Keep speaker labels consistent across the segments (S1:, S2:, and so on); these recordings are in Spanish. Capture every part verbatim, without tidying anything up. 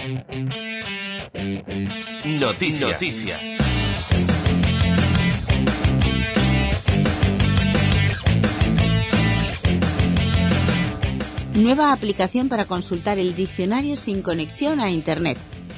S1: Noticias. Noticias.
S2: Nueva aplicación para consultar el diccionario sin conexión a Internet.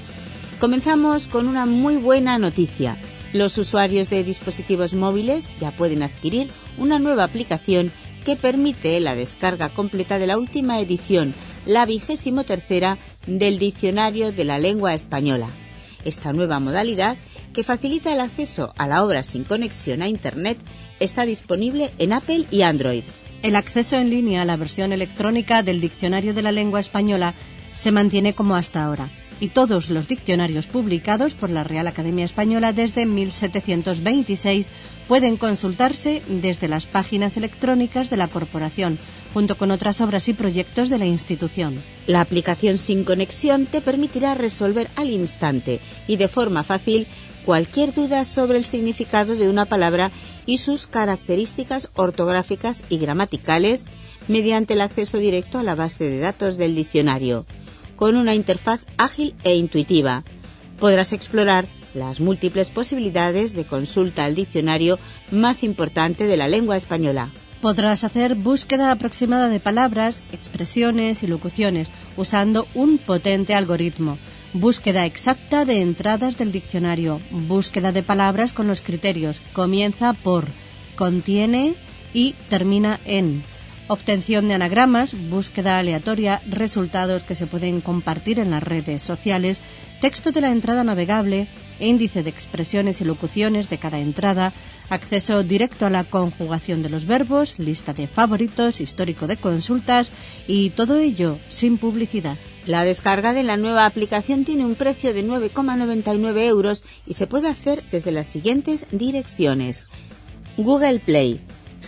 S2: Comenzamos con una muy buena noticia. Los usuarios de dispositivos móviles ya pueden adquirir una nueva aplicación que permite la descarga completa de la última edición, la vigésimo tercera, del Diccionario de la Lengua Española. Esta nueva modalidad, que facilita el acceso a la obra sin conexión a Internet, está disponible en Apple y Android.
S3: El acceso en línea a la versión electrónica del Diccionario de la Lengua Española se mantiene como hasta ahora, y todos los diccionarios publicados por la Real Academia Española desde mil setecientos veintiséis pueden consultarse desde las páginas electrónicas de la corporación, junto con otras obras y proyectos de la institución.
S2: La aplicación sin conexión te permitirá resolver al instante y de forma fácil cualquier duda sobre el significado de una palabra y sus características ortográficas y gramaticales mediante el acceso directo a la base de datos del diccionario. Con una interfaz ágil e intuitiva, podrás explorar las múltiples posibilidades de consulta al diccionario más importante de la lengua española.
S3: Podrás hacer búsqueda aproximada de palabras, expresiones y locuciones usando un potente algoritmo. Búsqueda exacta de entradas del diccionario. Búsqueda de palabras con los criterios. Comienza por, contiene y termina en. Obtención de anagramas, búsqueda aleatoria, resultados que se pueden compartir en las redes sociales, texto de la entrada navegable, índice de expresiones y locuciones de cada entrada, acceso directo a la conjugación de los verbos, lista de favoritos, histórico de consultas y todo ello sin publicidad.
S2: La descarga de la nueva aplicación tiene un precio de nueve coma noventa y nueve euros y se puede hacer desde las siguientes direcciones. Google Play,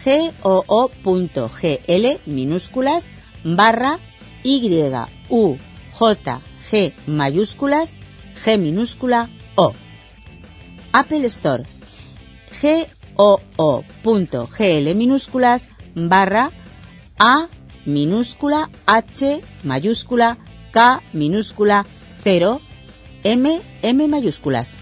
S2: goo.gl minúsculas barra y u j g mayúsculas g minúscula o. Apple Store, goo.gl minúsculas barra a minúscula h mayúscula K minúscula cero M M mayúsculas.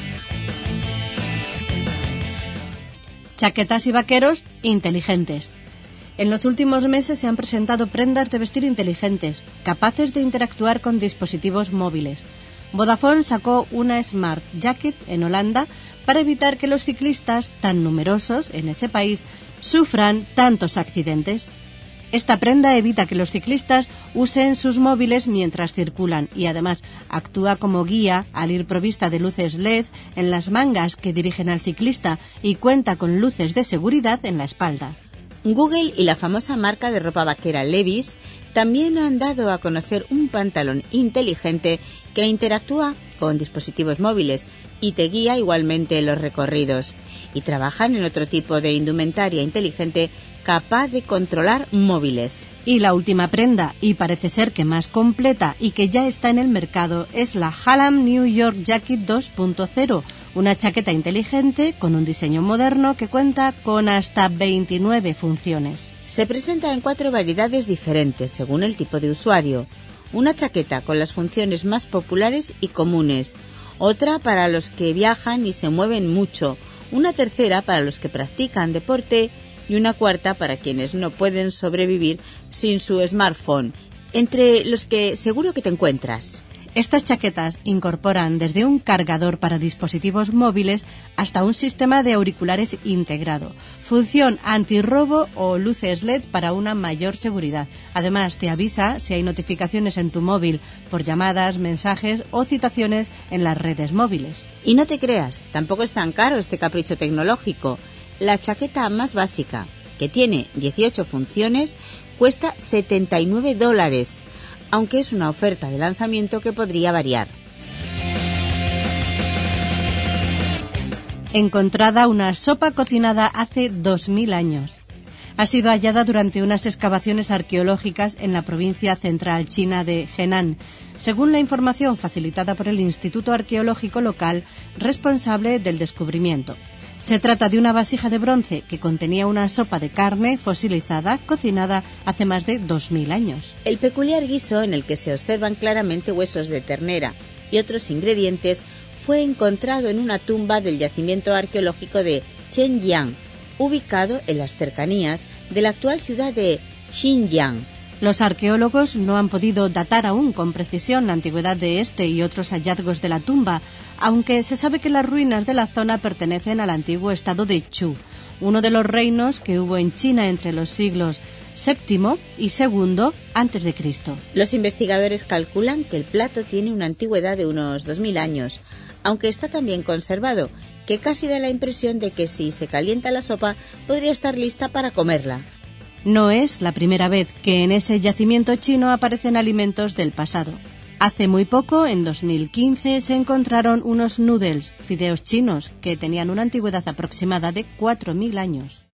S3: Chaquetas y vaqueros inteligentes. En los últimos meses se han presentado prendas de vestir inteligentes, capaces de interactuar con dispositivos móviles. Vodafone sacó una Smart Jacket en Holanda para evitar que los ciclistas, tan numerosos en ese país, sufran tantos accidentes. Esta prenda evita que los ciclistas usen sus móviles mientras circulan y además actúa como guía al ir provista de luces L E D en las mangas que dirigen al ciclista y cuenta con luces de seguridad en la espalda.
S2: Google y la famosa marca de ropa vaquera Levi's también han dado a conocer un pantalón inteligente que interactúa con dispositivos móviles y te guía igualmente en los recorridos. Y trabajan en otro tipo de indumentaria inteligente capaz de controlar móviles.
S3: Y la última prenda, y parece ser que más completa y que ya está en el mercado, es la Hallam New York Jacket dos punto cero, una chaqueta inteligente con un diseño moderno que cuenta con hasta veintinueve funciones.
S2: Se presenta en cuatro variedades diferentes según el tipo de usuario. Una chaqueta con las funciones más populares y comunes, otra para los que viajan y se mueven mucho, una tercera para los que practican deporte y una cuarta para quienes no pueden sobrevivir sin su smartphone, entre los que seguro que te encuentras.
S3: Estas chaquetas incorporan desde un cargador para dispositivos móviles hasta un sistema de auriculares integrado, función antirrobo o luces L E D para una mayor seguridad. Además, te avisa si hay notificaciones en tu móvil por llamadas, mensajes o citaciones en las redes móviles.
S2: Y no te creas, tampoco es tan caro este capricho tecnológico. La chaqueta más básica, que tiene dieciocho funciones, cuesta setenta y nueve dólares, aunque es una oferta de lanzamiento que podría variar.
S3: Encontrada una sopa cocinada hace dos mil años. Ha sido hallada durante unas excavaciones arqueológicas en la provincia central china de Henan, según la información facilitada por el Instituto Arqueológico local responsable del descubrimiento. Se trata de una vasija de bronce que contenía una sopa de carne fosilizada cocinada hace más de dos mil años.
S2: El peculiar guiso, en el que se observan claramente huesos de ternera y otros ingredientes, fue encontrado en una tumba del yacimiento arqueológico de Chen-Yang, ubicado en las cercanías de la actual ciudad de Xinjiang.
S3: Los arqueólogos no han podido datar aún con precisión la antigüedad de este y otros hallazgos de la tumba, aunque se sabe que las ruinas de la zona pertenecen al antiguo estado de Chu, uno de los reinos que hubo en China entre los siglos séptimo y segundo antes de Cristo.
S2: Los investigadores calculan que el plato tiene una antigüedad de unos dos mil años, aunque está tan bien conservado que casi da la impresión de que si se calienta la sopa podría estar lista para comerla.
S3: No es la primera vez que en ese yacimiento chino aparecen alimentos del pasado. Hace muy poco, en dos mil quince, se encontraron unos noodles, fideos chinos, que tenían una antigüedad aproximada de cuatro mil años.